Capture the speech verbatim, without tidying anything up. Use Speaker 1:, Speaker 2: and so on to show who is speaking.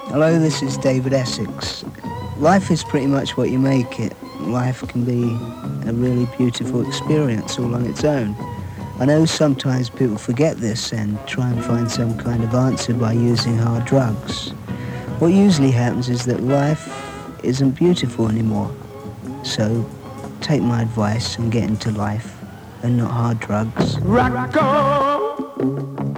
Speaker 1: Hello, this is David Essex. Life is pretty much what you make it. Life can be a really beautiful experience all on its own. I know sometimes people forget this and try and find some kind of answer by using hard drugs. What usually happens is that life isn't beautiful anymore. So take my advice and get into life and not hard drugs.
Speaker 2: Rock on.